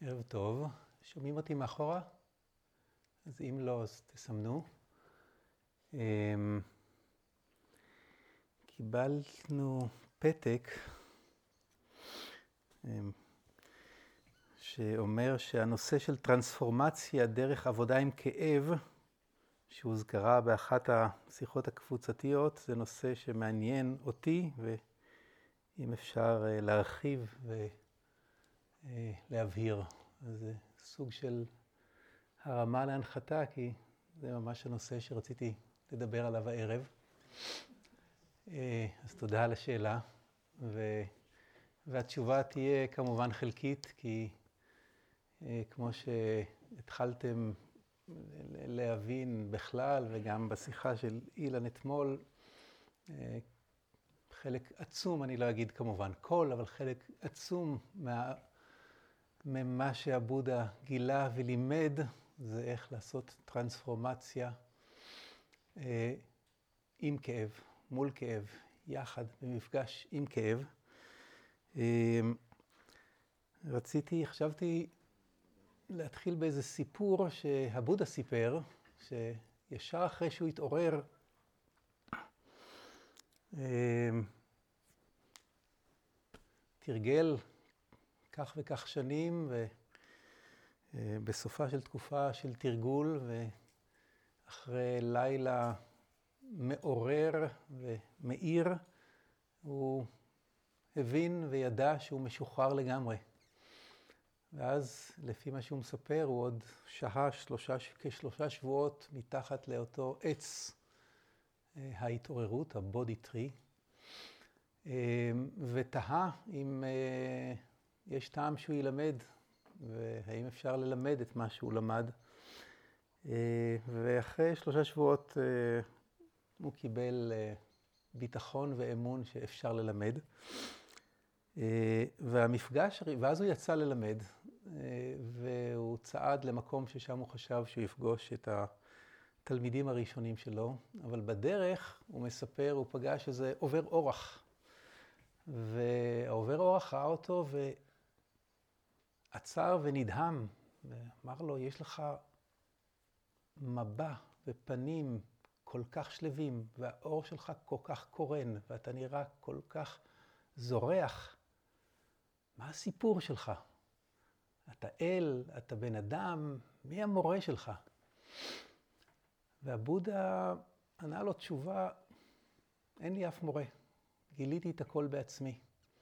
ערב טוב. שומעים אותי מאחורה? אז אם לא, אז תסמנו. קיבלנו פתק שאומר שהנושא של טרנספורמציה דרך עבודה עם כאב, שהוזכרה באחת השיחות הקבוצתיות, זה נושא שמעניין אותי, ואם אפשר להרחיב ולהבהיר. אז זה סוג של הרמה להנחתה, כי זה ממש הנושא שרציתי לדבר עליו הערב. אז תודה על השאלה, והתשובה תהיה כמובן חלקית, כי כמו שהתחלתם להבין בכלל, וגם בשיחה של אילן אתמול, חלק עצום, אני לא אגיד כמובן כל, אבל חלק עצום ממה שהבודה גילה ולימד, זה איך לעשות טרנספורמציה עם כאב, מול כאב, יחד, במפגש עם כאב. חשבתי להתחיל באיזה סיפור שהבודה סיפר, שישר אחרי שהוא התעורר, תרגל כך וכך שנים, ובסופה של תקופה של תרגול, ואחרי לילה מעורר ומאיר, הוא הבין וידע שהוא משוחרר לגמרי. ואז, לפי מה שהוא מספר, הוא עוד שהה כשלושה שבועות מתחת לאותו עץ ההתעוררות, הבודי טרי, ותהה אם יש טעם שהוא ילמד, והאם אפשר ללמד את מה שהוא למד. ואחרי 3 שבועות הוא קיבל ביטחון ואמון שאפשר ללמד. ואז הוא יצא ללמד, והוא צעד למקום ששם הוא חשב שהוא יפגוש את התלמידים הראשונים שלו, אבל בדרך הוא מספר, הוא פגש איזה עובר אורח, והעובר אורח ראה אותו ועצר ונדהם, ואמר לו, יש לך מבע ופנים כל כך שלווים, והאור שלך כל כך קורן, ואתה נראה כל כך זורח. מה הסיפור שלך? אתה אל, אתה בן אדם, מי המורה שלך? והבודה ענה לו תשובה, אין לי אף מורה, גיליתי את הכל בעצמי.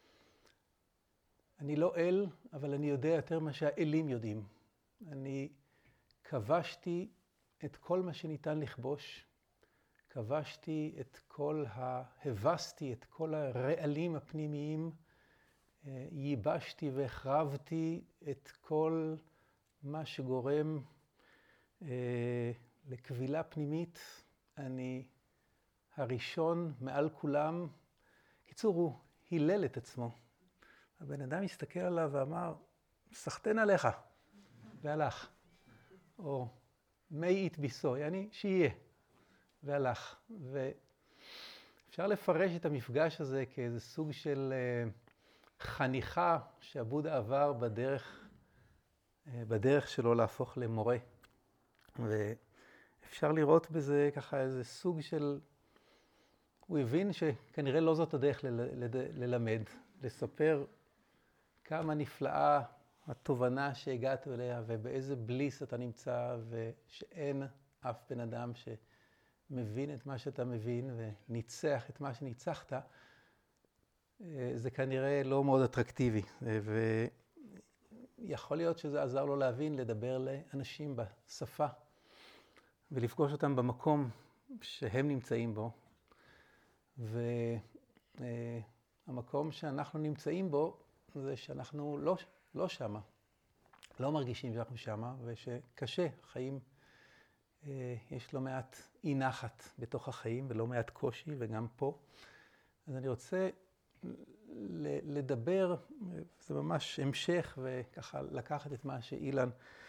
אני לא אל, אבל אני יודע יותר מה שהאלים יודעים. אני כבשתי את כל מה שניתן לכבוש, כבשתי את הבסתי את כל הרעלים הפנימיים, ייבשתי והחרבתי את כל מה שגורם לקבילה פנימית. אני הראשון מעל כולם. קיצור, הוא הילל את עצמו. הבן אדם הסתכל עליו ואמר, סחתן עליך, והלך. או מי it be so, יעני שיהיה, והלך. ואפשר לפרש את המפגש הזה כאיזה סוג של חניכה שהבודה עבר בדרך שלו להפוך למורה. ואפשר לראות בזה ככה איזה סוג של, הוא הבין שכנראה לא זאת הדרך ללמד, לספר כמה נפלאה התובנה שהגעת אליה ובאיזה בליס אתה נמצא, ושאין אף בן אדם שמבין את מה שאתה מבין וניצח את מה שניצחת. זה כנראה לא מאוד אטרקטיבי, ויכול להיות שזה עזר לו להבין, לדבר לאנשים בשפה, ולפגוש אותם במקום שהם נמצאים בו. והמקום שאנחנו נמצאים בו, זה שאנחנו לא שמה, לא מרגישים שאנחנו שמה, ושקשה, החיים, יש לא מעט אי נחת בתוך החיים, ולא מעט קושי, וגם פה. אז אני רוצה לדבר, זה ממש המשך, וככה לקחת את מה שאילן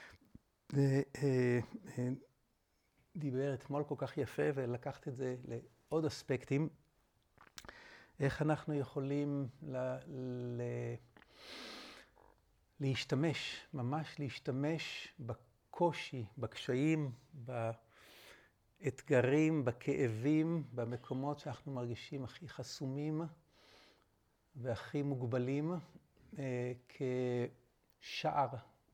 דיבר אתמול כל כך יפה, ולקחת את זה לעוד אספקטים, איך אנחנו יכולים ממש להשתמש בקושי, בקשיים, באתגרים, בכאבים, במקומות שאנחנו מרגישים הכי חסומים והכי מוגבלים, כשער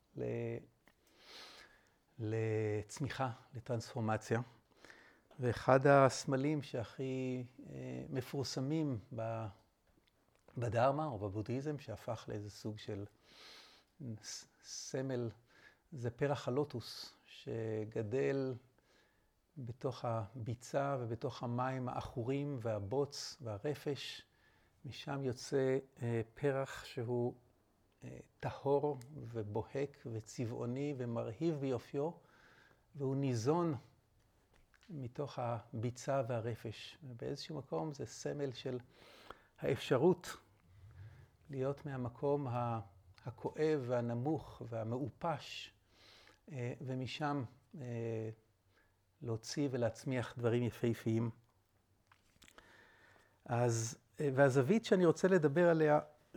לצמיחה, לטרנספורמציה. ואחד הסמלים שהכי מפורסמים בדרמה או בבודהיזם, שהפך לאיזה סוג של סמל, זה פרח הלוטוס, שגדל בתוך הביצה ובתוך המים העכורים והבוץ והרפש. משם יוצא פרח שהוא טהור ובוהק וצבעוני ומרהיב ביופיו, והוא ניזון מתוך הביצה והרפש. ובאיזשהו מקום זה סמל של האפשרות להיות מהמקום הכואב והנמוך והמעופש, ומשם להוציא ולהצמיח דברים יפהפיים. והזווית שאני רוצה לדבר עליה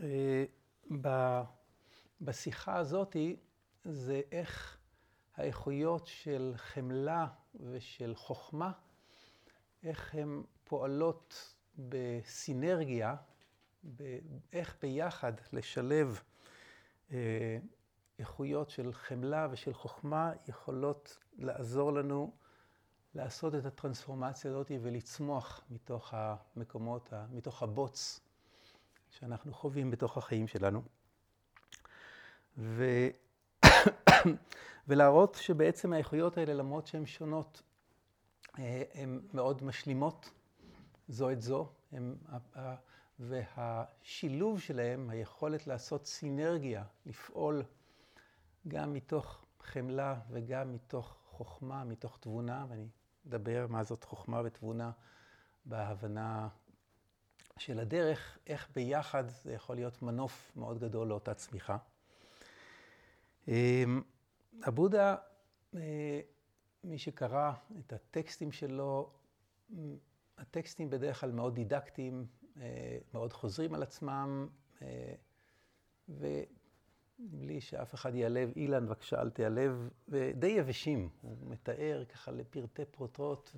בשיחה הזאת זה איך האיכויות של חמלה ושל חוכמה, איך הן פועלות בסינרגיה, איך ביחד לשלב איכויות של חמלה ושל חוכמה יכולות לעזור לנו לעשות את הטרנספורמציה הזאת ולצמוח מתוך המקומות, מתוך הבוץ שאנחנו חווים בתוך החיים שלנו. ולהראות שבעצם האיכויות האלה, למרות שהן שונות, הן מאוד משלימות זו את זו, והשילוב שלהם, היכולת לעשות סינרגיה, לפעול גם מתוך חמלה וגם מתוך חוכמה, מתוך תבונה, ואני אדבר מה זאת חוכמה ותבונה בהבנה של הדרך, איך ביחד זה יכול להיות מנוף מאוד גדול לאותה צמיחה. הבודה, מי שקרא את הטקסטים שלו, הטקסטים בדרך כלל מאוד דידקטיים, מאוד חוזרים על עצמם, ובלי שאף אחד יעלב, אילן בבקשה אל תיעלב, ודי יבשים, הוא מתאר ככה לפרטי פרוטות,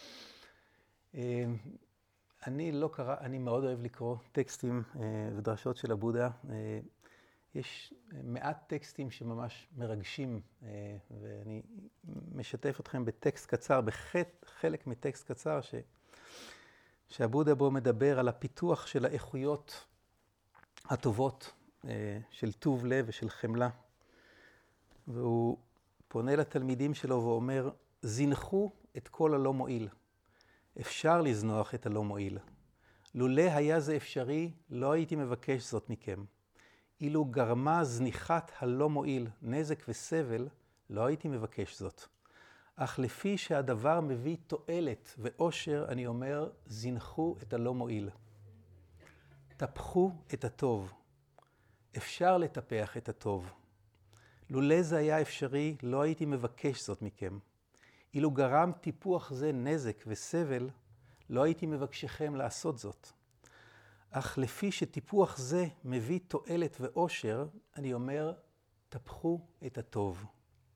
אני מאוד אוהב לקרוא טקסטים ודרשות של הבודה. יש מעט טקסטים שממש מרגשים, ואני משתף אתכם בטקסט קצר, בחלק מטקסט קצר, שהבודה בו מדבר על הפיתוח של האיכויות הטובות, של טוב לב ושל חמלה. והוא פונה לתלמידים שלו ואומר, זינחו את כל הלא מועיל. אפשר לזנוח את הלא מועיל. לולא היה זה אפשרי, לא הייתי מבקש זאת מכם. אילו גרמה זניחת הלא מועיל, נזק וסבל, לא הייתי מבקש זאת. אך לפי שהדבר מביא תועלת ואושר, אני אומר, זינחו את הלא מועיל. טפחו את הטוב. אפשר לטפח את הטוב. לולא זה היה אפשרי, לא הייתי מבקש זאת מכם. אילו גרם טיפוח זה נזק וסבל, לא הייתי מבקשכם לעשות זאת. אך לפי שטיפוח זה מביא תועלת ואושר, אני אומר, טפחו את הטוב.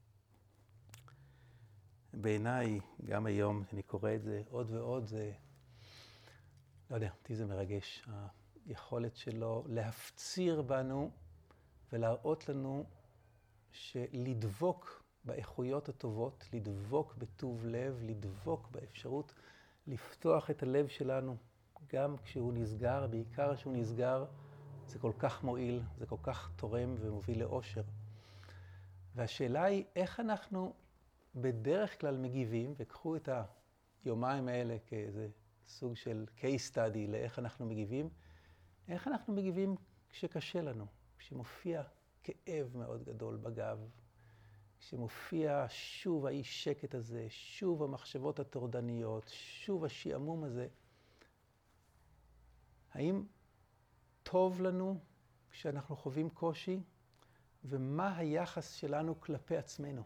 בעיניי, גם היום, אני קורא את זה עוד ועוד, זה, לא יודע, אותי זה מרגש. היכולת שלו להפציר בנו ולהראות לנו שלדבוק באיכויות הטובות, לדבוק בטוב לב, לדבוק באפשרות לפתוח את הלב שלנו, גם כשהוא נסגר, בעיקר כשהוא נסגר, זה כל כך מועיל, זה כל כך תורם ומוביל לאושר. והשאלה היא איך אנחנו בדרך כלל מגיבים, וקחו את היומיים האלה כאיזה סוג של case study לאיך אנחנו מגיבים, איך אנחנו מגיבים כשקשה לנו, כשמופיע כאב מאוד גדול בגב, כשמופיע שוב האי שקט הזה, שוב המחשבות הטורדניות, שוב השעמום הזה. האם טוב לנו כשאנחנו חווים קושי, ומה היחס שלנו כלפי עצמנו?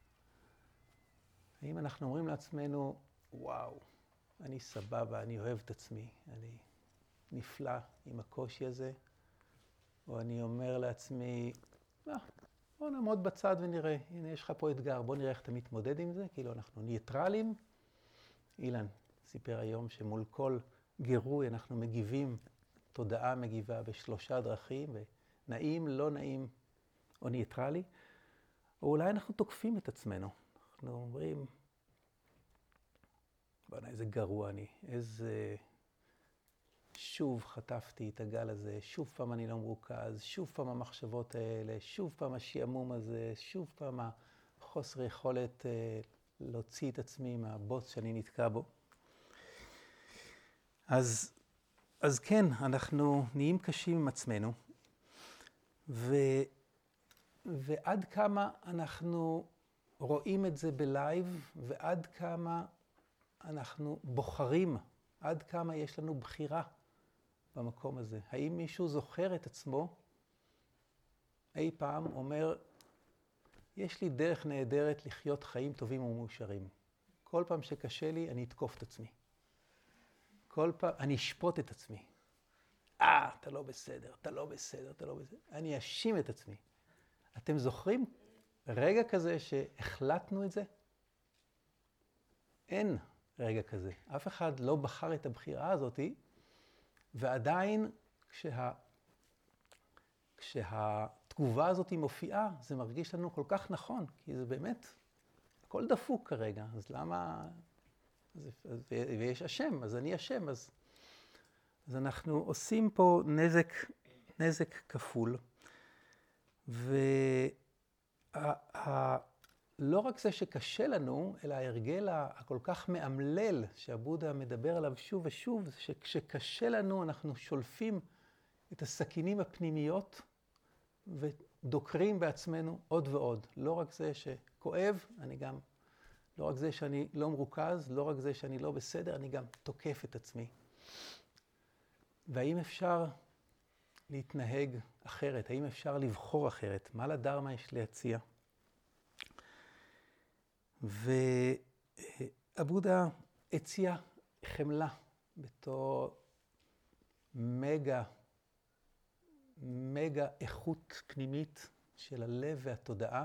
האם אנחנו אומרים לעצמנו, וואו, אני סבבה, אני אוהב את עצמי, אני נפלא עם הקושי הזה, או אני אומר לעצמי, בוא נעמוד בצד ונראה, הנה יש לך פה אתגר, בוא נראה איך אתה מתמודד עם זה, כאילו אנחנו ניטרלים. אילן סיפר היום שמול כל גירוי אנחנו מגיבים, תודעה מגיבה ב3 דרכים, ונעים, לא נעים או ניטרלי, או אולי אנחנו תוקפים את עצמנו. אנחנו אומרים, בוא'נה, איזה גרוע אני, איזה... שוב חטפתי את הגל הזה, שוב פעם אני לא מרוכז, שוב פעם המחשבות האלה, שוב פעם השעמום הזה, שוב פעם החוסר יכולת להוציא את עצמי מהבוץ שאני נתקע בו. אז כן, אנחנו נהיים קשים עם עצמנו, ועד כמה אנחנו רואים את זה בלייב, ועד כמה אנחנו בוחרים, עד כמה יש לנו בחירה במקום הזה. האם מישהו זוכר את עצמו אי פעם אומר, יש לי דרך נהדרת לחיות חיים טובים ומאושרים. כל פעם שקשה לי, אני אתקוף את עצמי. כל פעם, אני אשפוט את עצמי. אתה לא בסדר, אתה לא בסדר, אתה לא בסדר. אני אשים את עצמי. אתם זוכרים רגע כזה שהחלטנו את זה? אין רגע כזה. אף אחד לא בחר את הבחירה הזאת, ועדיין כשהתגובה הזאת מופיעה, זה מרגיש לנו כל כך נכון, כי זה באמת, הכל דפוק כרגע, אז למה, ויש אשם, אז אני אשם, אז אנחנו עושים פה נזק כפול, לא רק זה שקשה לנו, אלא ההרגל הכל כך מאמלל שהבודה מדבר עליו שוב ושוב, זה שכשקשה לנו אנחנו שולפים את הסכינים הפנימיות ודוקרים בעצמנו עוד ועוד. לא רק זה שכואב, לא רק זה שאני לא מרוכז, לא רק זה שאני לא בסדר, אני גם תוקף את עצמי. והאם אפשר להתנהג אחרת? האם אפשר לבחור אחרת? מה לדרמה יש להציע? והבודה הציע חמלה בתור מגה איכות פנימית של הלב והתודעה,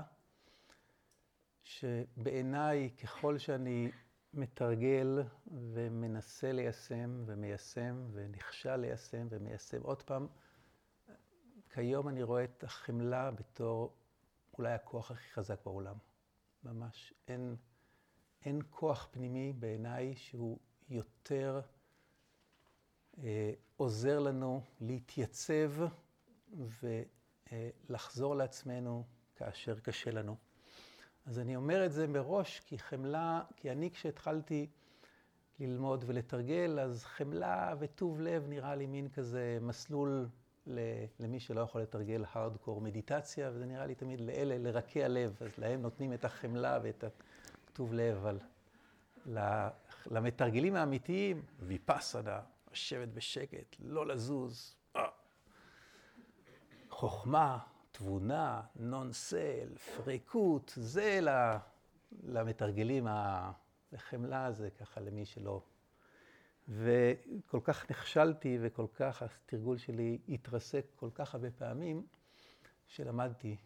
שבעיניי ככל שאני מתרגל ומנסה ליישם ומיישם ונכשל ליישם ומיישם עוד פעם, כיום אני רואה את החמלה בתור אולי הכוח הכי חזק בעולם. ממש אין כוח פנימי בעיניי שהוא יותר עוזר לנו להתייצב ולחזור לעצמנו כאשר קשה לנו. אז אני אומר את זה מראש כי אני כשהתחלתי ללמוד ולתרגל, אז חמלה וטוב לב נראה לי מין כזה מסלול למי שלא יכול לתרגל הארדקור מדיטציה, וזה נראה לי תמיד לאלה, לרקי הלב, אז להם נותנים את החמלה ואת הטוב לב, אבל למתרגלים האמיתיים, ויפאסנה, לשבת בשקט, לא לזוז, חוכמה, תבונה, נון סלף, ריקות, זה למתרגלים, החמלה זה ככה למי שלא. וכל כך נכשלתי וכל כך התרגול שלי התרסק כל כך הרבה פעמים, שלמדתי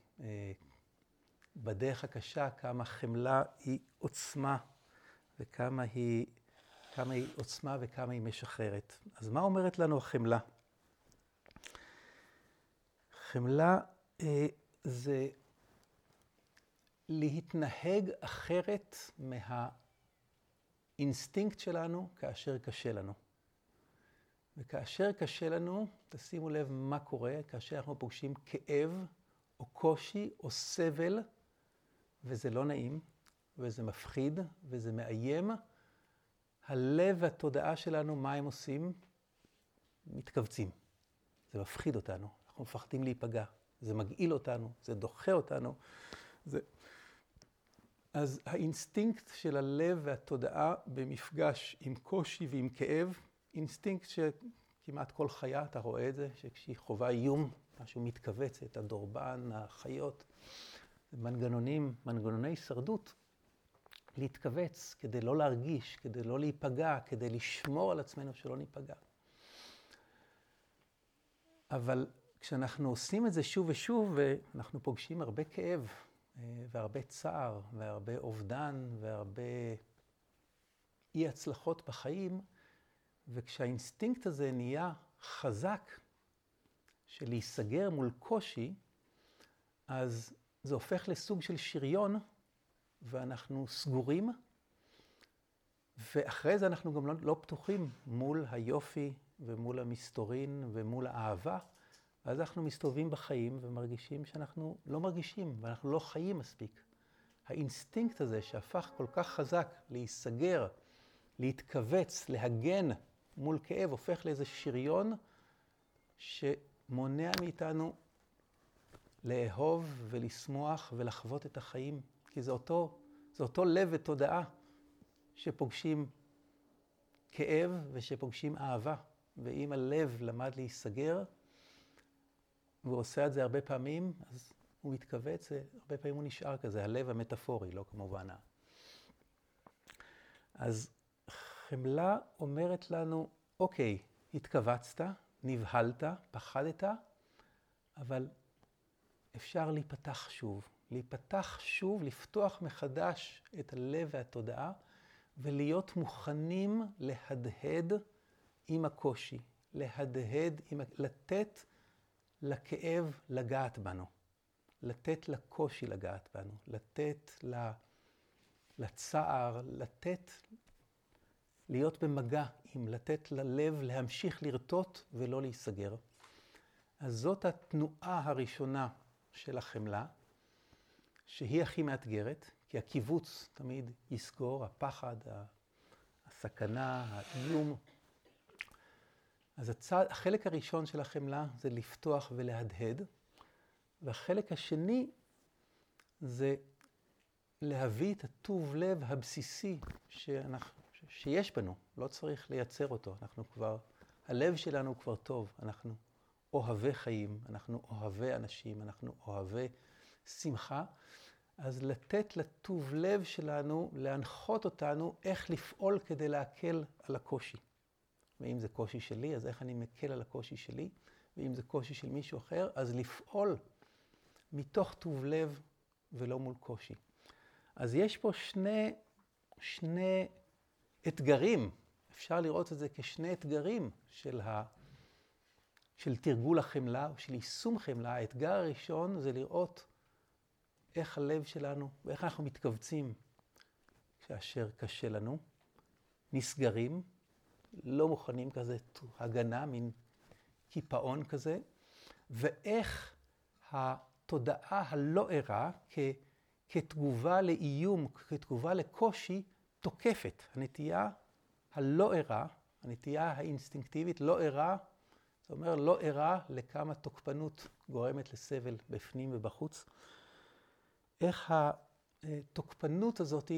בדרך הקשה כמה חמלה היא עוצמה, וכמה היא עוצמה וכמה היא משחררת. אז מה אומרת לנו החמלה? חמלה זה להתנהג אחרת מהאינסטינקט שלנו כאשר קשה לנו. וכאשר קשה לנו, תשימו לב מה קורה, כאשר אנחנו פוגשים כאב או קושי או סבל, וזה לא נעים, וזה מפחיד, וזה מאיים, הלב והתודעה שלנו, מה הם עושים? מתכווצים. זה מפחיד אותנו, אנחנו מפחדים להיפגע, זה מגעיל אותנו, זה דוחה אותנו. אז האינסטינקט של הלב והתודעה במפגש עם קושי ועם כאב, אינסטינקט שכמעט כל חיה, אתה רואה את זה, שכשהיא חובה איום, משהו מתכווץ, את הדורבן, החיות, מנגנוני הישרדות, להתכווץ כדי לא להרגיש, כדי לא להיפגע, כדי לשמור על עצמנו שלא ניפגע. אבל כשאנחנו עושים את זה שוב ושוב, אנחנו פוגשים הרבה כאב, והרבה צער, והרבה אובדן, והרבה אי הצלחות בחיים, וכשהאינסטינקט הזה נהיה חזק, של להיסגר מול קושי, אז זה הופך לסוג של שריון, ואנחנו סגורים, ואחרי זה אנחנו גם לא פתוחים מול היופי, ומול המסתורין, ומול האהבה, ואז אנחנו מסתובבים בחיים ומרגישים שאנחנו לא מרגישים, ואנחנו לא חיים מספיק. האינסטינקט הזה שהפך כל כך חזק להיסגר, להתכווץ, להגן מול כאב, הופך לאיזה שריון שמונע מאיתנו לאהוב ולשמוח ולחוות את החיים. כי זה אותו לב ותודעה שפוגשים כאב ושפוגשים אהבה. ואם הלב למד להיסגר, והוא עושה את זה הרבה פעמים, אז הוא מתכווץ, הרבה פעמים הוא נשאר כזה, הלב המטאפורי, לא כמובן. אז חמלה אומרת לנו, אוקיי, התכווצת, נבהלת, פחדת, אבל אפשר להיפתח שוב, לפתוח מחדש את הלב והתודעה, ולהיות מוכנים להדהד עם הקושי, לתת לכאב לגעת בנו, לתת לקושי לגעת בנו, לתת לצער, להיות במגע, לתת ללב להמשיך לרטוט ולא להיסגר. אז זאת התנועה הראשונה של החמלה, שהיא הכי מאתגרת, כי הקיבוץ תמיד יסגור, הפחד, הסכנה, האיום. אז החלק הראשון של החמלה זה לפתוח ולהדהד, והחלק השני זה להביא את הטוב לב הבסיסי שיש בנו, לא צריך לייצר אותו, הלב שלנו כבר טוב, אנחנו אוהבי חיים, אנחנו אוהבי אנשים, אנחנו אוהבי שמחה, אז לתת לטוב לב שלנו, להנחות אותנו איך לפעול כדי להקל על הקושי. ואם זה קושי שלי, אז איך אני מקל על הקושי שלי, ואם זה קושי של מישהו אחר, אז לפעול מתוך טוב לב ולא מול קושי. אז יש פה שני אתגרים, אפשר לראות את זה כשני אתגרים של תרגול החמלה, או של יישום חמלה. האתגר הראשון זה לראות איך הלב שלנו, ואיך אנחנו מתכווצים כאשר קשה לנו, נסגרים, לא מוכנים כזה, הגנה, מין קיפאון כזה, ואיך התודעה הלא ערה, כתגובה לאיום, כתגובה לקושי, תוקפת. הנטייה הלא ערה, הנטייה האינסטינקטיבית, לא ערה, זאת אומרת, לא ערה לכמה תוקפנות גורמת לסבל בפנים ובחוץ. איך התוקפנות הזאת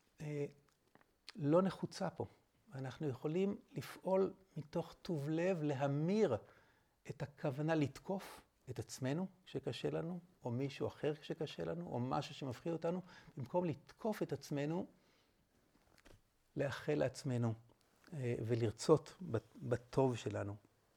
לא נחוצה פה. אנחנו יכולים לפעול מתוך טוב לב, להמיר את הכוונה לתקוף את עצמנו כשקשה לנו, או מישהו אחר כשקשה לנו, או משהו שמפחיד אותנו, במקום לתקוף את עצמנו, לאחל לעצמנו ולרצות בטוב שלנו.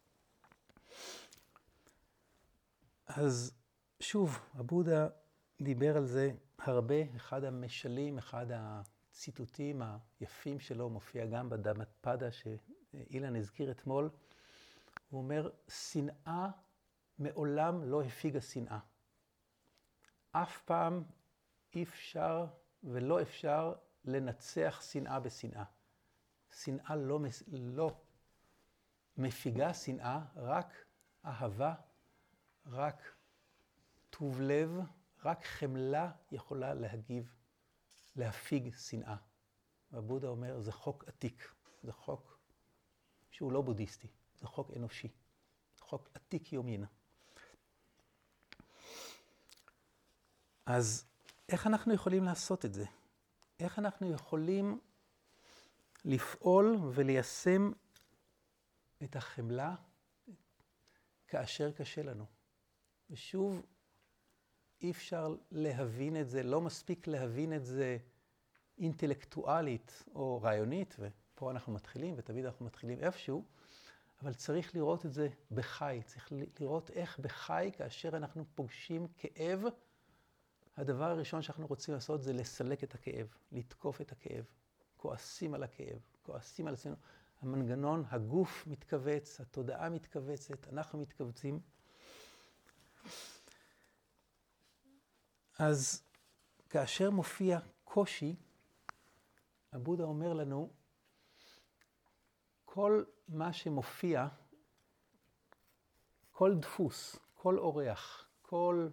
אז שוב, הבודה דיבר על זה הרבה, אחד המשלים, אחד הציטוטים היפים שלו מופיע גם בדמפדה שאילן הזכיר אתמול. הוא אומר, שנאה מעולם לא הפיגה שנאה. אף פעם אי אפשר ולא אפשר לנצח שנאה בשנאה. שנאה לא מפיגה שנאה, רק אהבה, רק טוב לב, רק חמלה יכולה להפיג שנאה. והבודה אומר, זה חוק עתיק, זה חוק שהוא לא בודהיסטי, זה חוק אנושי, זה חוק עתיק יומין. אז איך אנחנו יכולים לעשות את זה? איך אנחנו יכולים לפעול וליישם את החמלה כאשר קשה לנו? ושוב, אי אפשר להבין את זה, לא מספיק להבין את זה אינטלקטואלית או רעיונית, ופה אנחנו מתחילים, ותמיד אנחנו מתחילים איפשהו, אבל צריך לראות את זה בחי, צריך לראות איך בחי, כאשר אנחנו פוגשים כאב, הדבר הראשון שאנחנו רוצים לעשות זה לסלק את הכאב, לתקוף את הכאב, כועסים על הכאב, כועסים על עצמנו. המנגנון, הגוף מתכווץ, התודעה מתכווצת, אנחנו מתכווצים. אז כאשר מופיע קושי, הבודה אומר לנו, כל מה שמופיע, כל דפוס, כל אורח, כל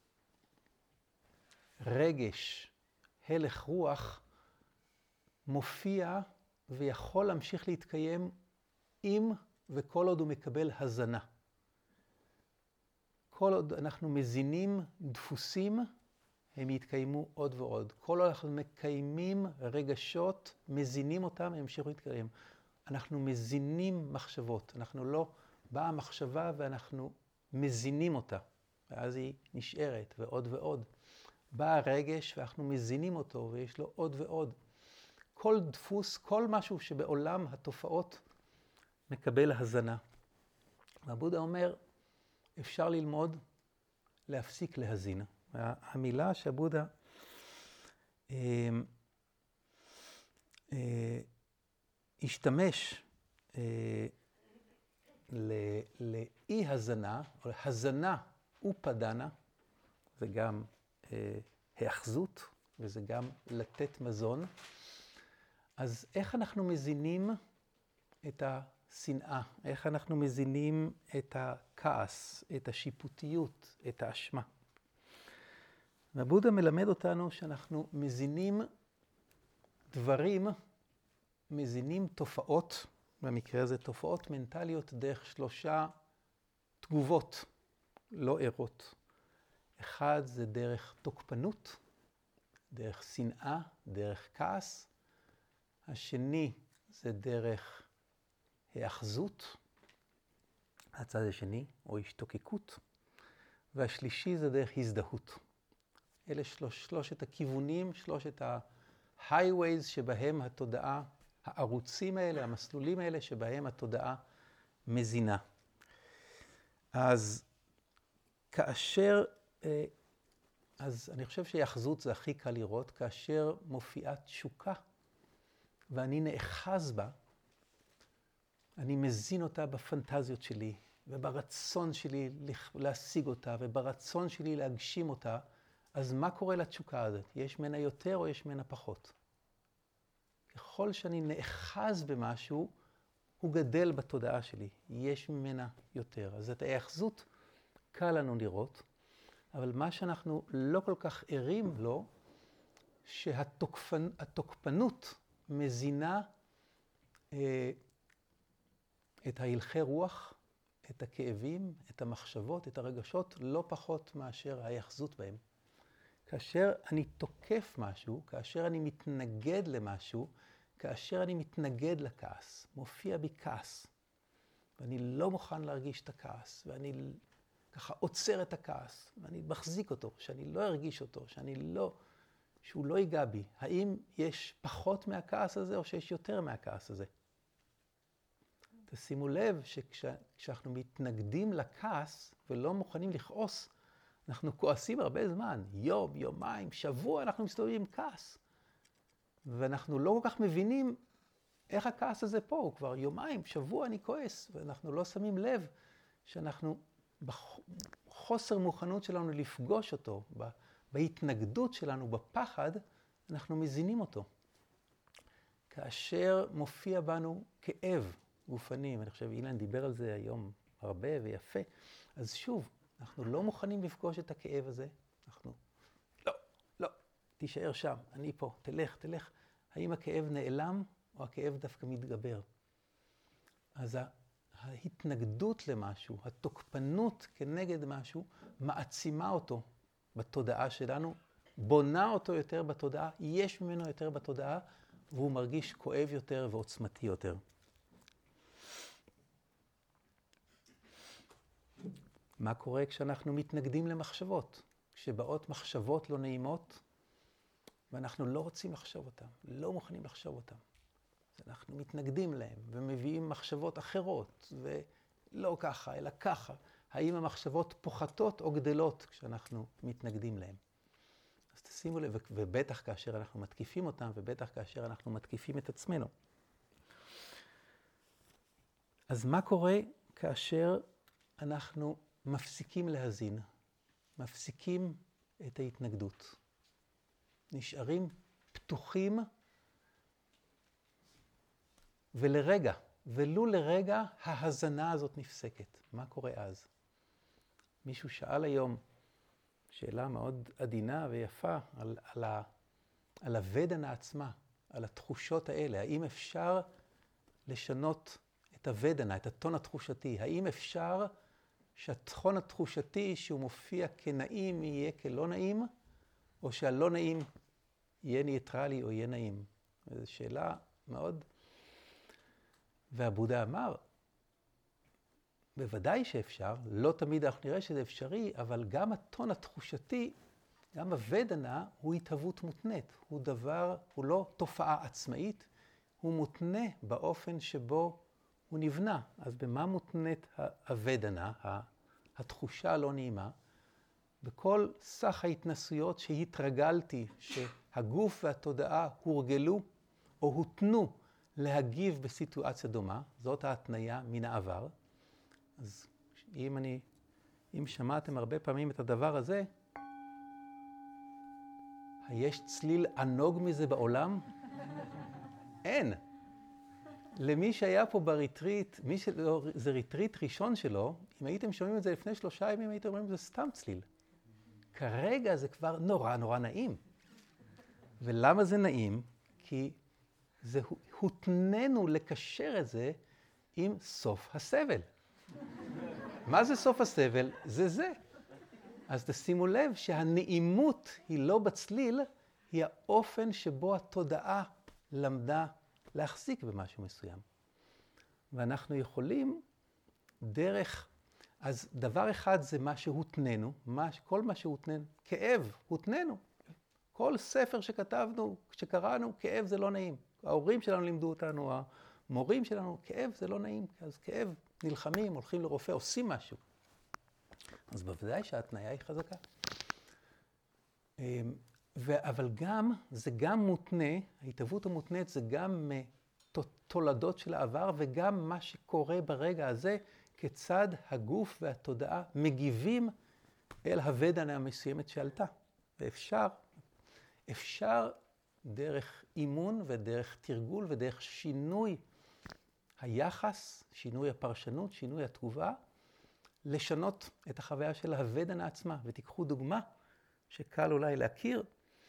רגש, הלך רוח, מופיע ויכול להמשיך להתקיים אם וכל עוד הוא מקבל הזנה. כל עוד אנחנו מזינים דפוסים, הם יתקיימו עוד ועוד. כל עוד אנחנו מקיימים רגשות, מזינים אותם, הם ימשיכו להתקיים. אנחנו מזינים מחשבות. אנחנו לא באה המחשבה ואנחנו מזינים אותה. ואז היא נשארת ועוד ועוד. בא הרגש ואנחנו מזינים אותו ויש לו עוד ועוד. כל דפוס, כל משהו שבעולם התופעות מקבל הזנה. והבודה אומר, אפשר ללמוד להפסיק להזין. המילה שהבודה השתמש לאי הזנה, או הזנה ופדנה, זה גם האחזות, וזה גם לתת מזון. אז איך אנחנו מזינים את השנאה? איך אנחנו מזינים את הכעס, את השיפוטיות, את האשמה? והבודה מלמד אותנו שאנחנו מזינים דברים, מזינים תופעות, במקרה הזה תופעות מנטליות דרך 3 תגובות לא ערות. אחד זה דרך תוקפנות, דרך שנאה, דרך כעס. השני זה דרך האחזות, הצד השני, או השתוקקות. והשלישי זה דרך הזדהות. אלה 3 הכיוונים, 3 ה-highways שבהם התודעה, הערוצים האלה, המסלולים האלה שבהם התודעה מזינה. אז כאשר, אז אני חושב שהאחזות זה הכי קל לראות, כאשר מופיעה תשוקה ואני נאחז בה, אני מזין אותה בפנטזיות שלי וברצון שלי להשיג אותה וברצון שלי להגשים אותה, אז מה קורה לתשוקה הזאת? יש מנה יותר או יש מנה פחות? ככל שאני נאחז במשהו, הוא גדל בתודעה שלי. יש ממנה יותר. אז את ההאחזות קל לנו לראות, אבל מה שאנחנו לא כל כך ערים לו, שהתוקפנות מזינה את ההלכי רוח, את הכאבים, את המחשבות, את הרגשות, לא פחות מאשר ההאחזות בהם. כאשר אני תוקף משהו, כאשר אני מתנגד למשהו, כאשר אני מתנגד לכעס, מופיע בי כעס, ואני לא מוכן להרגיש את הכעס, ואני ככה עוצר את הכעס, ואני מחזיק אותו, שאני לא ארגיש אותו, שהוא לא ייגע בי. האם יש פחות מהכעס הזה, או שיש יותר מהכעס הזה? תשימו לב שכשאנחנו מתנגדים לכעס, ולא מוכנים לכעוס, אנחנו כועסים הרבה זמן, יום, יומיים, שבוע, אנחנו מסתובבים עם כעס. ואנחנו לא כל כך מבינים איך הכעס הזה פה, הוא כבר יומיים, שבוע אני כועס, ואנחנו לא שמים לב שאנחנו בחוסר מוכנות שלנו לפגוש אותו, בהתנגדות שלנו, בפחד, אנחנו מזינים אותו. כאשר מופיע בנו כאב גופני, אני חושב אילן דיבר על זה היום הרבה ויפה, אז שוב, אנחנו לא מוכנים לפגוש את הכאב הזה, אנחנו, לא, תישאר שם, אני פה, תלך. האם הכאב נעלם או הכאב דווקא מתגבר? אז ההתנגדות למשהו, התוקפנות כנגד משהו, מעצימה אותו בתודעה שלנו, בונה אותו יותר בתודעה, יש ממנו יותר בתודעה, והוא מרגיש כואב יותר ועוצמתי יותר. מה קורה כשאנחנו מתנגדים למחשבות? כשבאות מחשבות לא נעימות, ואנחנו לא רוצים לחשוב אותן, לא מוכנים לחשוב אותן. אז אנחנו מתנגדים להם ומביאים מחשבות אחרות, ולא ככה, אלא ככה. האם המחשבות פוחתות או גדלות כשאנחנו מתנגדים להם? אז תשימו לב, ובטח כאשר אנחנו מתקיפים אותם, ובטח כאשר אנחנו מתקיפים את עצמנו. אז מה קורה כאשר אנחנו מפסיקים להזין, מפסיקים את ההתנגדות? נשארים פתוחים, ולרגע, ולו לרגע, ההזנה הזאת נפסקת. מה קורה אז? מישהו שאל היום שאלה מאוד עדינה ויפה על הוודנה עצמה, על התחושות האלה. האם אפשר לשנות את הוודנה, את הטון התחושתי? האם אפשר שהטון התחושתי שהוא מופיע כנעים יהיה כלא נעים, או שהלא נעים יהיה ניטרלי או יהיה נעים? זו שאלה מאוד... והבודה אמר, בוודאי שאפשר, לא תמיד אנחנו נראה שזה אפשרי, אבל גם הטון התחושתי, גם הוודנה, הוא התהוות מותנית. הוא לא תופעה עצמאית, הוא מותנה באופן שבו הוא נבנה. אז במה מותנית הוודנה, התחושה הלא נעימה? בכל סך ההתנסויות שהתרגלתי, שהגוף והתודעה הורגלו או הותנו להגיב בסיטואציה דומה, זאת ההתניה מן העבר. אז אם שמעתם הרבה פעמים את הדבר הזה, יש צליל ענוג מזה בעולם? אין. למי שהיה פה בריטריט, זה ריטריט ראשון שלו, אם הייתם שומעים את זה לפני 3 ימים, הייתם אומרים, זה סתם צליל. כרגע זה כבר נורא נורא נעים. ולמה זה נעים? כי הותננו לקשר את זה עם סוף הסבל. מה זה סוף הסבל? זה. אז תשימו לב שהנעימות היא לא בצליל, היא האופן שבו התודעה למדה להחזיק במשהו מסוים. ואנחנו יכולים דרך... אז דבר אחד זה מה שהותננו, כל מה שהותננו, כאב, הותננו. כל ספר שכתבנו, שקראנו, כאב זה לא נעים. ההורים שלנו לימדו אותנו, המורים שלנו, כאב זה לא נעים. אז כאב, נלחמים, הולכים לרופא, עושים משהו. אז בוודאי שההתניה היא חזקה. אבל גם, זה גם מותנה, ההתהוות המותנית זה גם תולדות של העבר, וגם מה שקורה ברגע הזה, כיצד הגוף והתודעה מגיבים אל הוודנה המסוימת שעלתה. ואפשר דרך אימון ודרך תרגול ודרך שינוי היחס, שינוי הפרשנות, שינוי התגובה, לשנות את החוויה של הוודנה עצמה. ותיקחו דוגמה שקל אולי להכיר,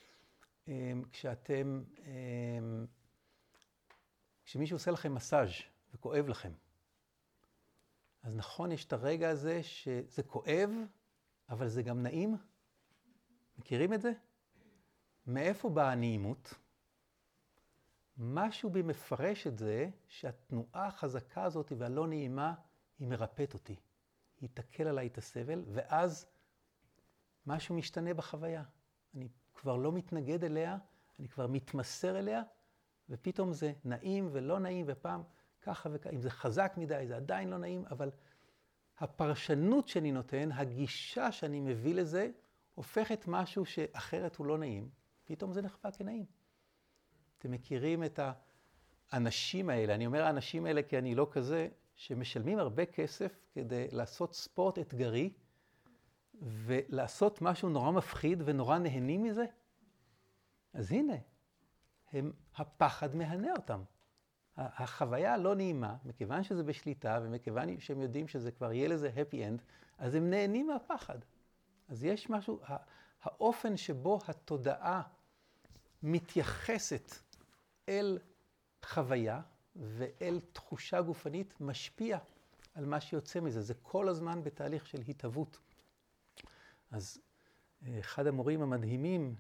כשמישהו עושה לכם מסאז' וכואב לכם. אז נכון, יש את הרגע הזה שזה כואב, אבל זה גם נעים. מכירים את זה? מאיפה באה הנעימות? משהו בי מפרש את זה שהתנועה החזקה הזאת והלא נעימה היא מרפאת אותי. היא תקל עליי את הסבל, ואז משהו משתנה בחוויה. אני כבר לא מתנגד אליה, אני כבר מתמסר אליה, ופתאום זה נעים ולא נעים, ופעם ככה וככה. אם זה חזק מדי, זה עדיין לא נעים, אבל הפרשנות שאני נותן, הגישה שאני מביא לזה, הופכת משהו שאחרת הוא לא נעים. פתאום זה נחווה כנעים. אתם מכירים את האנשים האלה, אני אומר האנשים האלה כי אני לא כזה, שמשלמים הרבה כסף כדי לעשות ספורט אתגרי, ולעשות משהו נורא מפחיד ונורא נהנים מזה. אז הנה, הפחד מהנה אותם. החוויה לא נעימה, מכיוון שזה בשליטה, ומכיוון שהם יודעים שזה כבר יהיה לזה happy end, אז הם נהנים מהפחד. אז יש משהו, האופן שבו התודעה מתייחסת אל חוויה ואל תחושה גופנית משפיע על מה שיוצא מזה. זה כל הזמן בתהליך של התהוות. אז אחד המורים המדהימים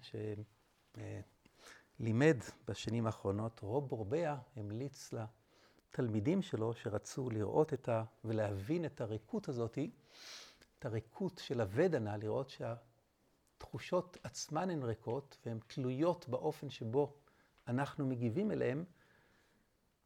שלימד בשנים האחרונות, רוב בורביה, המליץ לתלמידים שלו שרצו לראות ולהבין את הריקות הזאת, את הריקות של הוודנה, לראות שהתחושות עצמן הן ריקות והן תלויות באופן שבו אנחנו מגיבים אליהם,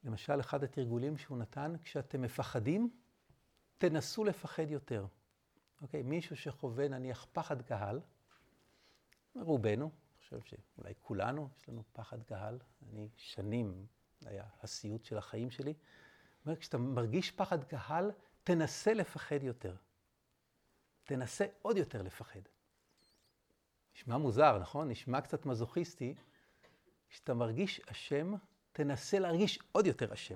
למשל, אחד התרגולים שהוא נתן, כשאתם מפחדים, תנסו לפחד יותר. אוקיי, מישהו שחווה נניח פחד קהל, רובנו, אני חושב שאולי כולנו, יש לנו פחד קהל, אני שנים, היה הסיוט של החיים שלי. אומר, כשאתה מרגיש פחד קהל, תנסה לפחד יותר. תנסה עוד יותר לפחד. נשמע מוזר, נכון? נשמע קצת מזוכיסטי. כשאתה מרגיש אשם, תנסה להרגיש עוד יותר אשם.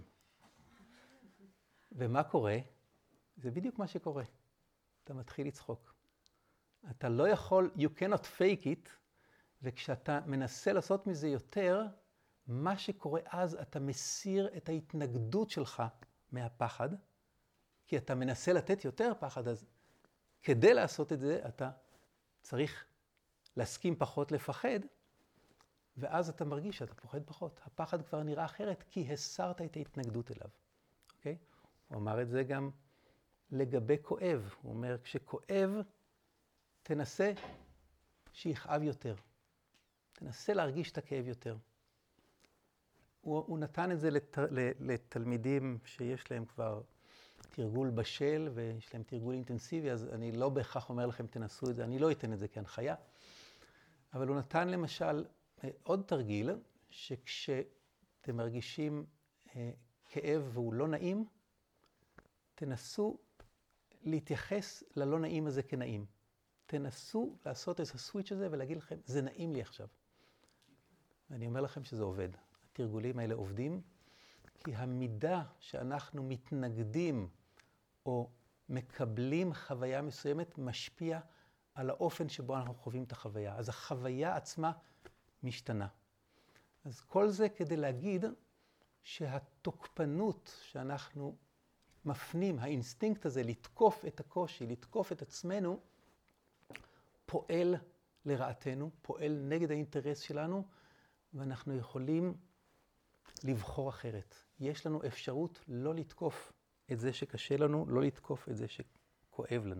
ומה קורה? זה בדיוק מה שקורה. אתה מתחיל לצחוק. אתה לא יכול, you cannot fake it, וכשאתה מנסה לעשות מזה יותר, מה שקורה אז, אתה מסיר את ההתנגדות שלך מהפחד, כי אתה מנסה לתת יותר פחד, אז כדי לעשות את זה, אתה צריך להסכים פחות לפחד, ואז אתה מרגיש שאתה פוחד פחות. הפחד כבר נראה אחרת, כי הסרת את ההתנגדות אליו. אוקיי? הוא אמר את זה גם לגבי כואב. הוא אומר, כשכואב, תנסה שיכאב יותר. תנסה להרגיש את הכאב יותר. הוא נתן את זה לתלמידים שיש להם כבר תרגול בשל, ויש להם תרגול אינטנסיבי, אז אני לא בהכרח אומר לכם, תנסו את זה, אני לא אתן את זה כהנחיה. אבל הוא נתן למשל עוד תרגיל, שכשאתם מרגישים כאב והוא לא נעים, תנסו להתייחס ללא נעים הזה כנעים. תנסו לעשות איזה סוויץ' הזה ולהגיד לכם, זה נעים לי עכשיו. ואני אומר לכם שזה עובד. התרגולים האלה עובדים, כי המידה שאנחנו מתנגדים או מקבלים חוויה מסוימת משפיע על האופן שבו אנחנו חווים את החוויה. אז החוויה עצמה משתנה. אז כל זה כדי להגיד שהתוקפנות שאנחנו מפנים, האינסטינקט הזה לתקוף את הקושי, לתקוף את עצמנו, פועל לרעתנו, פועל נגד האינטרס שלנו, ואנחנו יכולים לבחור אחרת. יש לנו אפשרות לא לתקוף את זה שקשה לנו, לא לתקוף את זה שכואב לנו.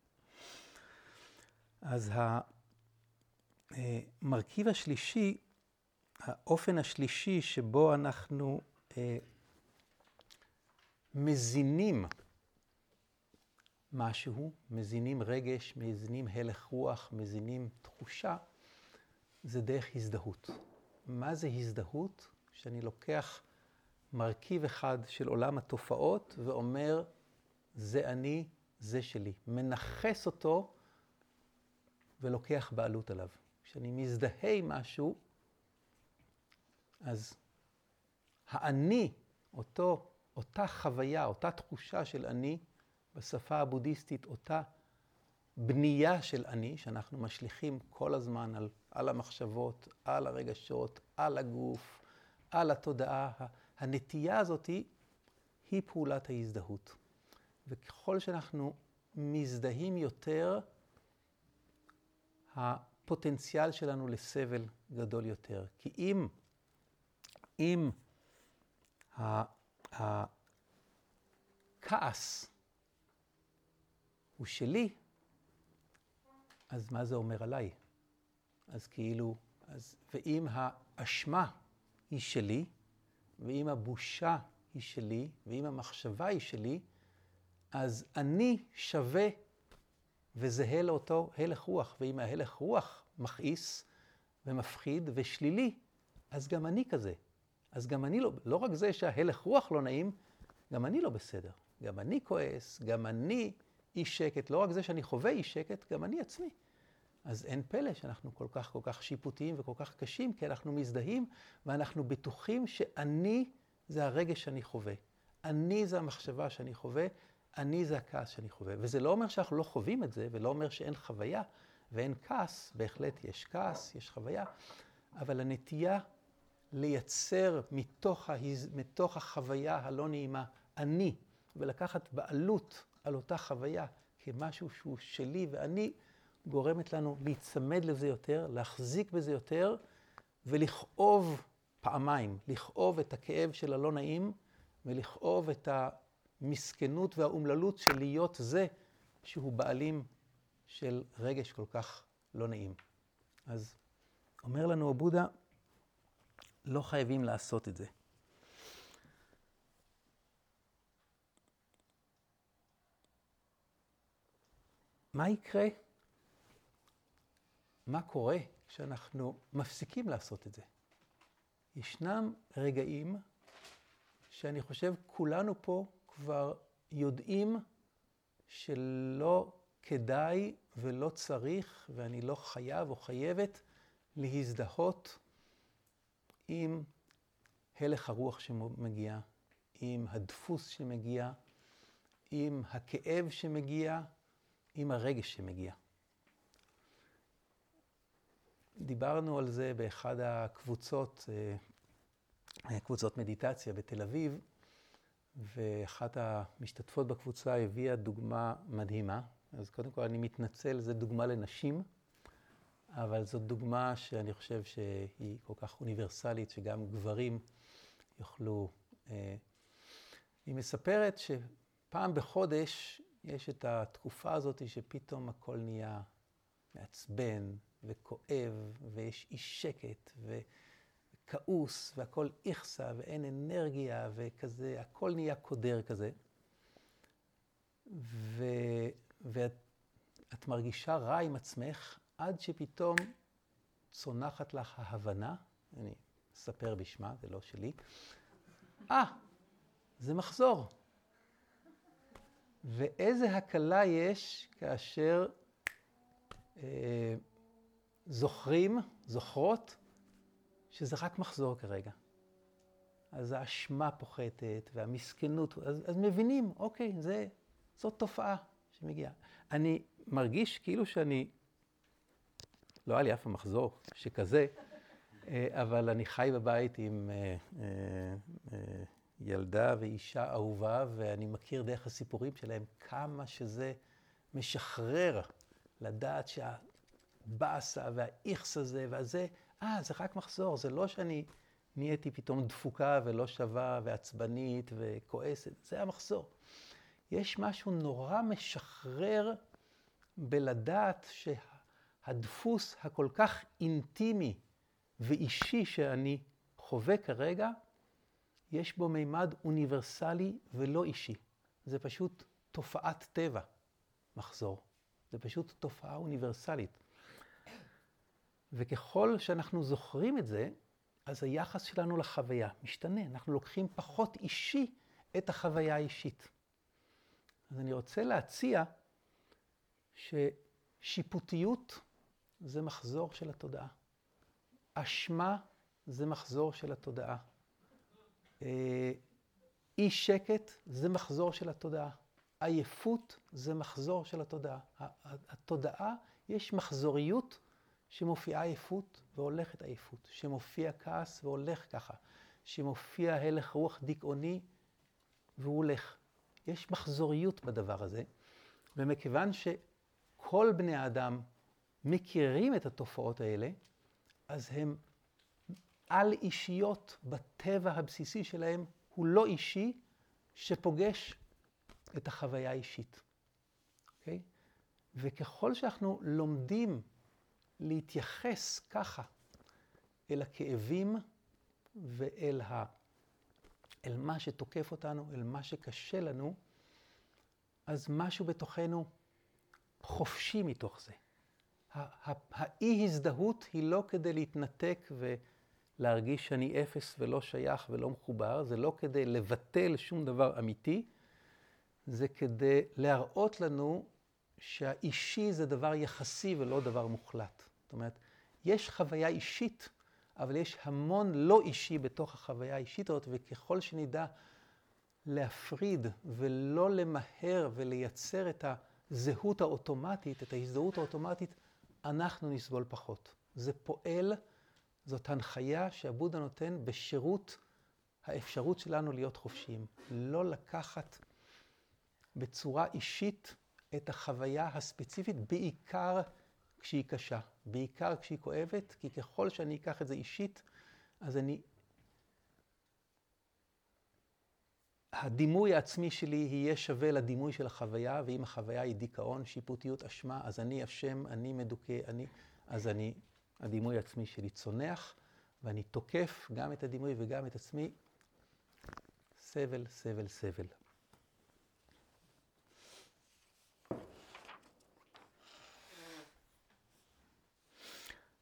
אז המרכיב השלישי, האופן השלישי שבו אנחנו מזינים משהו, מזינים רגש, מזינים הלך רוח, מזינים תחושה, זה דרך הזדהות. מה זה הזדהות? שאני לוקח מרכיב אחד של עולם התופעות ואומר, זה אני, זה שלי. מנחס אותו ולוקח בעלות עליו. כשאני מזדהה עם משהו, אז האני, אותה חוויה, אותה תחושה של אני, בשפה הבודהיסטית, אותה בנייה של אני, שאנחנו משליכים כל הזמן על המחשבות, על הרגשות, על הגוף, על התודעה. הנטייה הזאת היא פעולת ההזדהות. וככל שאנחנו מזדהים יותר, הפוטנציאל שלנו לסבל גדול יותר. כי אם הכעס הוא שלי, אז מה זה אומר עליי? אז כאילו, ואם האשמה היא שלי, ואם הבושה היא שלי, ואם המחשבה היא שלי, אז אני שווה וזהה לאותו הלך רוח. ואם ההלך רוח מכעיס ומפחיד ושלילי, אז גם אני כזה. אז גם אני לא רק זה שההלך רוח לא נעים, גם אני לא בסדר. גם אני כועס, גם אני אי שקט. לא רק זה שאני חווה אי שקט, גם אני עצמי. אז אין פלא שאנחנו כל כך שיפוטיים וכל כך קשים, כי אנחנו מזדהים ואנחנו בטוחים שאני זה הרגש שאני חווה. אני זה המחשבה שאני חווה, אני זה הכעס שאני חווה. וזה לא אומר שאנחנו לא חווים את זה, ולא אומר שאין חוויה ואין כעס. בהחלט יש כעס, יש חוויה, אבל הנטייה לייצר מתוך החוויה הלא נעימה אני, ולקחת בעלות על אותה חוויה כמשהו שהוא שלי ואני, גורמת לנו להיצמד לזה יותר, להחזיק בזה יותר, ולכאוב פעמיים, לכאוב את הכאב של הלא נעים, ולכאוב את המסכנות והאומללות של להיות זה שהוא בעלים של רגש כל כך לא נעים. אז אומר לנו הבודה, לא חייבים לעשות את זה. מה יקרה? מה קורה כשאנחנו מפסיקים לעשות את זה? ישנם רגעים שאני חושב כולנו פה כבר יודעים שלא כדאי ולא צריך, ואני לא חייב או חייבת להזדהות עם הלך הרוח שמגיע, עם הדפוס שמגיע, עם הכאב שמגיע, עם הרגש שמגיע. דיברנו על זה באחד הקבוצות, קבוצות מדיטציה בתל אביב, ואחת המשתתפות בקבוצה הביאה דוגמה מדהימה. אז קודם כל אני מתנצל, זו דוגמה לנשים, אבל זאת דוגמה שאני חושב שהיא כל כך אוניברסלית, שגם גברים יוכלו. היא מספרת שפעם בחודש יש את התקופה הזאת שפתאום הכל נהיה מעצבן וכואב, ויש אי שקט וכעוס, והכל איכסה ואין אנרגיה וכזה, הכל נהיה קודר כזה. ואת מרגישה רע עם עצמך, עד שפתאום צונחת לך ההבנה, אני אספר בשמה, זה לא שלי, זה מחזור. ואיזה הקלה יש כאשר זוכרות, שזה רק מחזור כרגע. אז האשמה פוחתת והמסכנות, אז מבינים, אוקיי, זאת תופעה שמגיעה. אני מרגיש כאילו שאני, לא היה לי אף מחזור שכזה, אבל אני חי בבית עם ילדה ואישה אהובה, ואני מכיר דרך הסיפורים שלהם כמה שזה משחרר לדעת שהבאסה והאיכס הזה והזה, זה רק מחזור, זה לא שאני נהייתי פתאום דפוקה ולא שווה ועצבנית וכועסת, זה המחזור. יש משהו נורא משחרר בלדעת שהדפוס הכל כך אינטימי ואישי שאני חווה כרגע, יש בו מימד אוניברסלי ולא אישי. זה פשוט תופעת טבע, מחזור. זה פשוט תופעה אוניברסלית. וככל שאנחנו זוכרים את זה, אז היחס שלנו לחוויה משתנה. אנחנו לוקחים פחות אישי את החוויה האישית. אז אני רוצה להציע ששיפוטיות זה מחזור של התודעה. אשמה זה מחזור של התודעה. אי שקט זה מחזור של התודעה. עייפות זה מחזור של התודעה. התודעה, יש מחזוריות שמופיעה עייפות והולכת עייפות, שמופיע כעס והולך ככה, שמופיע הלך רוח דיכאוני והוא הולך. יש מחזוריות בדבר הזה, ומכיוון שכל בני האדם מכירים את התופעות האלה, אז הם על אישיות בטבע הבסיסי שלהם, הוא לא אישי שפוגש את החוויה האישית. אוקיי? וככל שאנחנו לומדים להתייחס ככה אל הכאבים ואל אל מה שתוקף אותנו, אל מה שקשה לנו, אז משהו בתוכנו חופשי מתוך זה. האי-הזדהות היא לא כדי להתנתק ולהרגיש שאני אפס ולא שייך ולא מחובר, זה לא כדי לבטל שום דבר אמיתי, זה כדי להראות לנו שהאישי זה דבר יחסי ולא דבר מוחלט. זאת אומרת, יש חוויה אישית, אבל יש המון לא אישי בתוך החוויה האישית הזאת, וככל שנדע להפריד ולא למהר ולייצר את הזהות האוטומטית, את ההזדהות האוטומטית, אנחנו נסבול פחות. זה פועל, זאת הנחיה שהבודה נותן בשירות האפשרות שלנו להיות חופשיים. לא לקחת בצורה אישית את החוויה הספציפית, בעיקר כשהיא קשה, בעיקר כשהיא כואבת, כי ככל שאני אקח את זה אישית, אז הדימוי העצמי שלי יהיה שווה לדימוי של החוויה, ואם החוויה היא דיכאון, שיפוטיות, אשמה, אז אני אשם, אני מדוכא, אז הדימוי העצמי שלי צונח, ואני תוקף גם את הדימוי וגם את עצמי, סבל, סבל, סבל.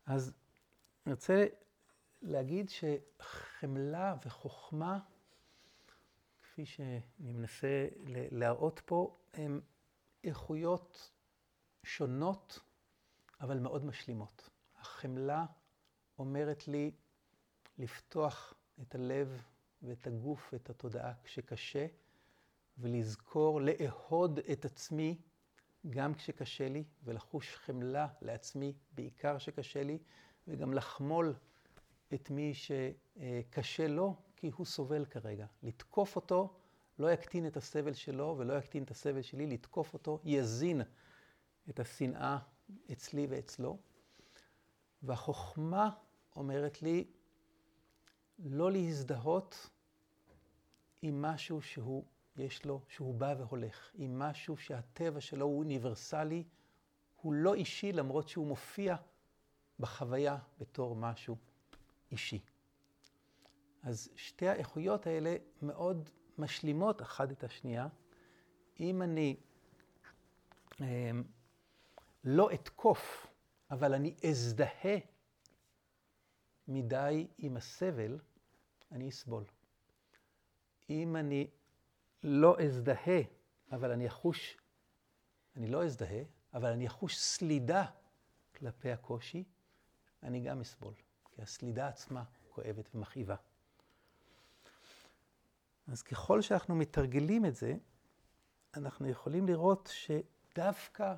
אז אני רוצה להגיד שחמלה וחוכמה, כפי שאני מנסה להראות פה, הן איכויות שונות, אבל מאוד משלימות. החמלה אומרת לי לפתוח את הלב ואת הגוף ואת התודעה כשקשה, ולזכור לאהוד את עצמי גם כשקשה לי, ולחוש חמלה לעצמי בעיקר שקשה לי, וגם לחמול את מי שקשה לו, כי הוא סובל כרגע. לתקוף אותו לא יקטין את הסבל שלו ולא יקטין את הסבל שלי, לתקוף אותו יזין את השנאה אצלי ואצלו. והחוכמה אומרת לי לא להזדהות עם משהו שהוא בא והולך, עם משהו שהטבע שלו הוא אוניברסלי, הוא לא אישי למרות שהוא מופיע בחוויה בתור משהו אישי. אז שתי האיכויות האלה מאוד משלימות אחת את השנייה. אם אני לא אתקוף, אבל אני אזדהה מדי עם הסבל, אני אסבול. אם אני לא אזדהה, אבל אני לא אזדהה, אבל אני אחוש סלידה כלפי הקושי, אני גם אסבול. כי הסלידה עצמה כואבת ומכאיבה. אז ככל שאנחנו מתרגלים את זה, אנחנו יכולים לראות שדווקא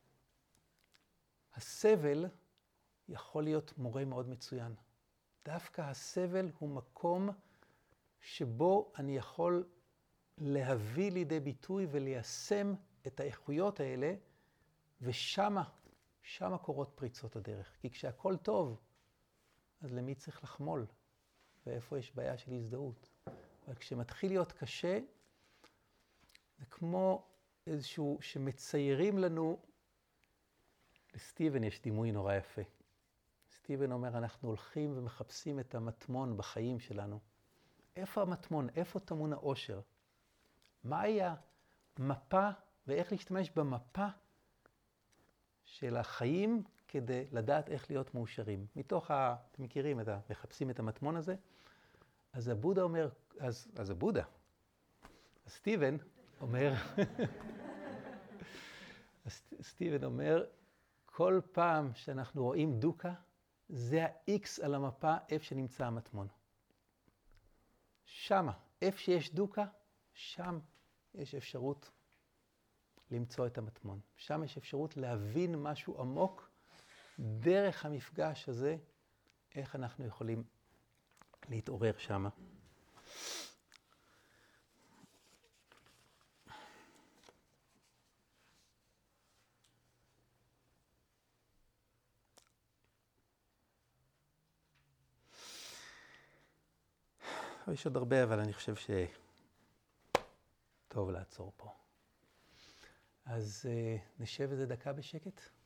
הסבל יכול להיות מורה מאוד מצוין. דווקא הסבל הוא מקום שבו אני יכול להביא לידי ביטוי וליישם את האיכויות האלה, ושמה קורות פריצות הדרך. כי כשהכל טוב, אז למי צריך לחמול? ואיפה יש בעיה של הזדהות? אבל כשמתחיל להיות קשה, זה כמו איזשהו שמציירים לנו, לסטיבן יש דימוי נורא יפה. סטיבן אומר, אנחנו הולכים ומחפשים את המטמון בחיים שלנו. איפה המטמון? איפה טמון האושר? מהי המפה ואיך להשתמש במפה של החיים כדי לדעת איך להיות מאושרים? אתם מכירים מחפשים את המטמון הזה? אז הבודה אומר, אז הבודה, סטיבן אומר, סטיבן אומר, כל פעם שאנחנו רואים דוקה, זה ה-X על המפה איפה שנמצא המטמון. שמה, איפה שיש דוקה, שם יש אפשרות למצוא את המטמון. שם יש אפשרות להבין משהו עמוק דרך המפגש הזה, איך אנחנו יכולים להתעורר שמה. יש עוד הרבה, אבל אני חושב טוב לעצור פה. אז נשב איזה דקה בשקט.